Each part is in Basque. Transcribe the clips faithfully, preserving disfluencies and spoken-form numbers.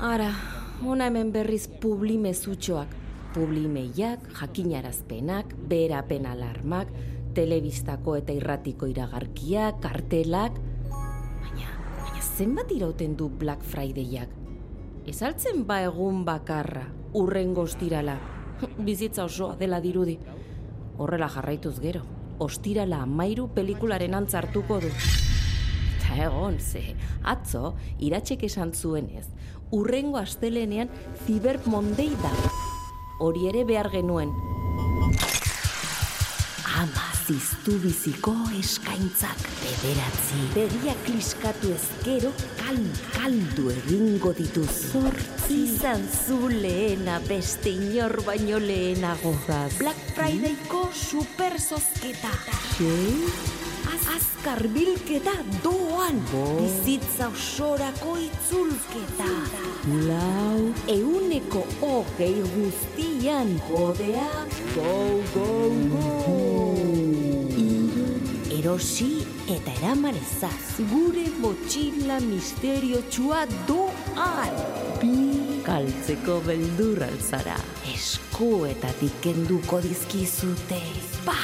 Ara, hona hemen berriz publimezutxoak. Publimeiak, jakinarazpenak, beherapen alarmak, telebistako eta irratiko iragarkiak, kartelak... Baina, baina zenbat irauten du Black Fridayak? Ez altzen ba egun bakarra, urrengo ostirala. Bizitza osoa dela dirudi. Horrela jarraituz gero, ostirala amairu pelikularen antzartuko du. Eta egon, ze, atzo, Iratxek esan zuenez, urrengo astelenean Cyber Monday da. Hori ere behar genuen. Ama ziztu biziko eskaintzak bederatzi. Begiak kliskatu ezkero, kaldu egingo dituz. Zortzi izan zu lehena beste inor baino lehenago. Black Fridayko super zozketa. Sei? Azkar bilketa doan. Bizitza osorako itzulketa. Lau. Euneko hogei guztian. Jodea. Go, go, go. Iru. Erosi eta eramarezaz. Gure motxila misteriotxua doan. Bi. Galtzeko beldur altzara. Eskuetatik kenduko dizkizute. Pa!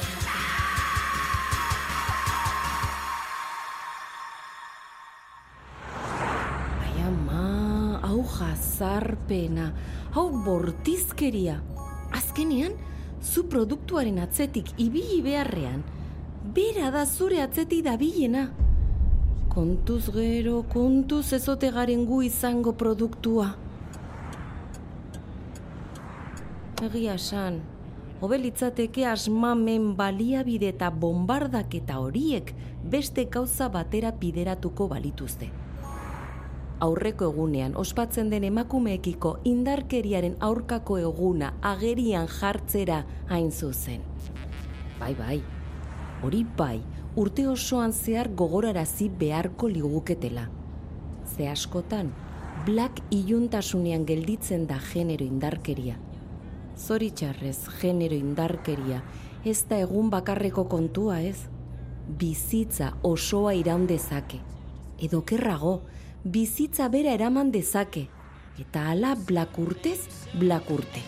Hau jazarpena, hau bortizkeria. Azkenean, zu produktuaren atzetik ibili beharrean, bera da zure atzetik dabilena. Kontuz gero, kontuz ezote garen gu izango produktua. Egia esan, hobe litzateke asmamen baliabide eta bombardaketa horiek beste gauza batera bideratuko balituzte. Aurreko egunean ospatzen den emakumeekiko indarkeriaren aurkako eguna agerian jartzera hain zuzen. Bai, bai, hori bai, urte osoan zehar gogorarazi beharko liguketela. Ze askotan, Black iluntasunean gelditzen da genero indarkeria. Zoritxarrez, genero indarkeria, ez da egun bakarreko kontua ez. Bizitza osoa iraun dezake. Edo kerrago, bizitza bera eraman dezake, eta hala Black urtez, Black urte.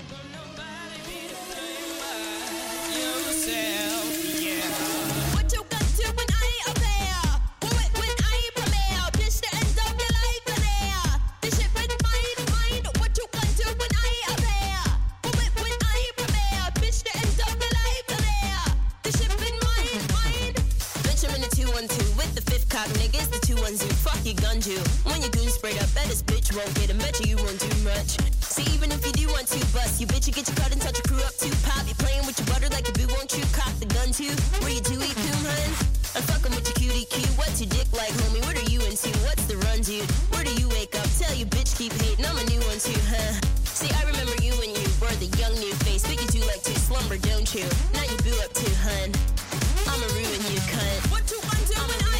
Niggas, the two ones who fuck you gunned you. When your goon sprayed up, bet this bitch won't get him. Bet you, you won't do much. See, even if you do want to bust, you bitch, you get your cut and touch your crew up too. Pop, you playing with your butter like a boo, won't you cock the gun too? Where you do eat coon, hun? I'm fucking with your cutie cue. What's your dick like, homie? What are you into? What's the run, dude? Where do you wake up? Tell your bitch keep hating. I'm a new one too, huh? See, I remember you when you were the young new face, but you do like to slumber, don't you? Now you boo up too, hun. I'ma ruin you, cunt. What you undo when I